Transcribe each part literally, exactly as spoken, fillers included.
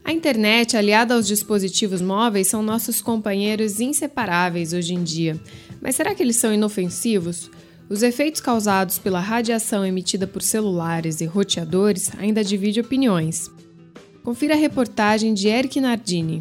A internet, aliada aos dispositivos móveis, são nossos companheiros inseparáveis hoje em dia. Mas será que eles são inofensivos? Os efeitos causados pela radiação emitida por celulares e roteadores ainda dividem opiniões. Confira a reportagem de Eric Nardini.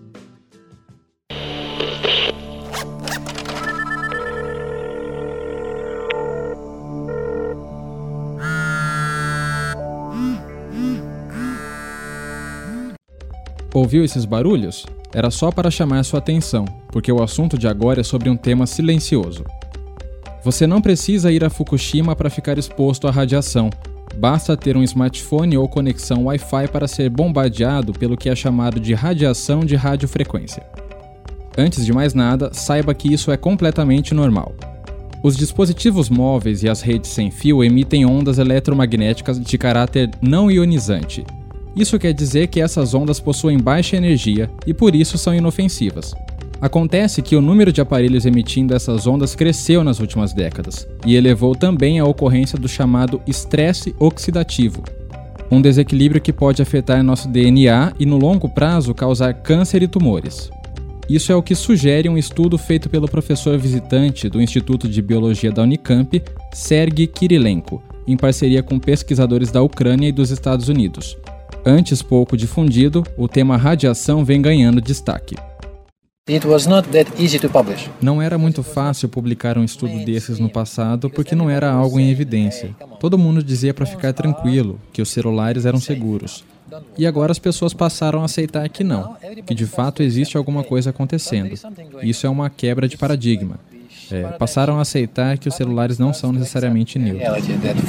Ouviu esses barulhos? Era só para chamar sua atenção, porque o assunto de agora é sobre um tema silencioso. Você não precisa ir a Fukushima para ficar exposto à radiação. Basta ter um smartphone ou conexão Wi-Fi para ser bombardeado pelo que é chamado de radiação de radiofrequência. Antes de mais nada, saiba que isso é completamente normal. Os dispositivos móveis e as redes sem fio emitem ondas eletromagnéticas de caráter não ionizante. Isso quer dizer que essas ondas possuem baixa energia e por isso são inofensivas. Acontece que o número de aparelhos emitindo essas ondas cresceu nas últimas décadas e elevou também a ocorrência do chamado estresse oxidativo, um desequilíbrio que pode afetar nosso D N A e no longo prazo causar câncer e tumores. Isso é o que sugere um estudo feito pelo professor visitante do Instituto de Biologia da Unicamp, Sergei Kirilenko, em parceria com pesquisadores da Ucrânia e dos Estados Unidos. Antes pouco difundido, o tema radiação vem ganhando destaque. It was not that easy to publish. Não era muito fácil publicar um estudo desses no passado porque não era algo em evidência. Todo mundo dizia para ficar tranquilo, que os celulares eram seguros. E agora as pessoas passaram a aceitar que não, que de fato existe alguma coisa acontecendo. Isso é uma quebra de paradigma. É, passaram a aceitar que os celulares não são necessariamente neutros.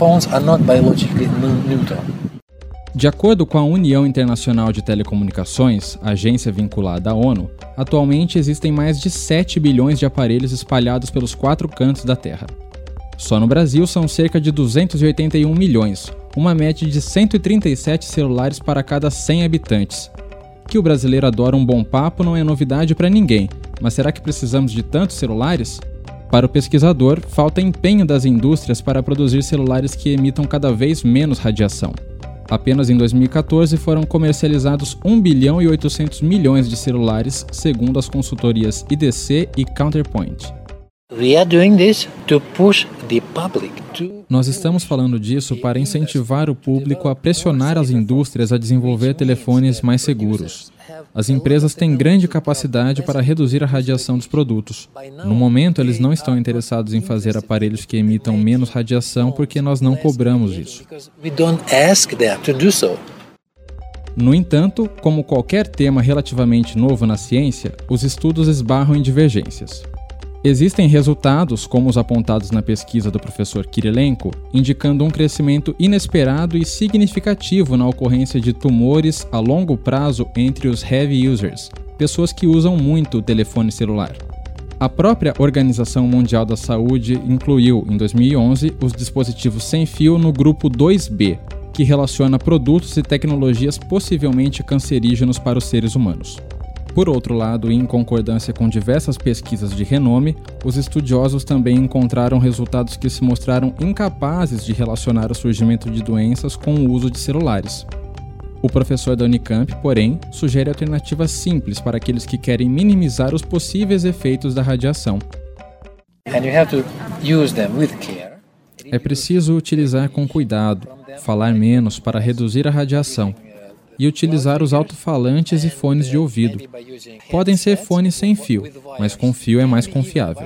De acordo com a União Internacional de Telecomunicações, agência vinculada à ONU, atualmente existem mais de sete bilhões de aparelhos espalhados pelos quatro cantos da Terra. Só no Brasil são cerca de duzentos e oitenta e um milhões, uma média de cento e trinta e sete celulares para cada cem habitantes. Que o brasileiro adora um bom papo não é novidade para ninguém, mas será que precisamos de tantos celulares? Para o pesquisador, falta empenho das indústrias para produzir celulares que emitam cada vez menos radiação. Apenas em dois mil e catorze foram comercializados um bilhão e oitocentos milhões de celulares, segundo as consultorias I D C e Counterpoint. We are doing this to push the public to... Nós estamos falando disso para incentivar o público a pressionar as indústrias a desenvolver telefones mais seguros. As empresas têm grande capacidade para reduzir a radiação dos produtos. No momento, eles não estão interessados em fazer aparelhos que emitam menos radiação porque nós não cobramos isso. No entanto, como qualquer tema relativamente novo na ciência, os estudos esbarram em divergências. Existem resultados, como os apontados na pesquisa do professor Kirilenko, indicando um crescimento inesperado e significativo na ocorrência de tumores a longo prazo entre os heavy users, pessoas que usam muito o telefone celular. A própria Organização Mundial da Saúde incluiu, em dois mil e onze, os dispositivos sem fio no grupo dois B, que relaciona produtos e tecnologias possivelmente cancerígenos para os seres humanos. Por outro lado, e em concordância com diversas pesquisas de renome, os estudiosos também encontraram resultados que se mostraram incapazes de relacionar o surgimento de doenças com o uso de celulares. O professor da Unicamp, porém, sugere alternativas simples para aqueles que querem minimizar os possíveis efeitos da radiação. And you have to use them with care. É preciso utilizar com cuidado, falar menos para reduzir a radiação, e utilizar os alto-falantes e fones de ouvido. Podem ser fones sem fio, mas com fio é mais confiável.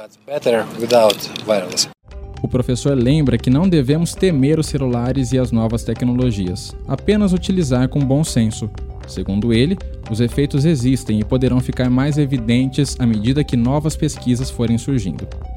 O professor lembra que não devemos temer os celulares e as novas tecnologias, apenas utilizar com bom senso. Segundo ele, os efeitos existem e poderão ficar mais evidentes à medida que novas pesquisas forem surgindo.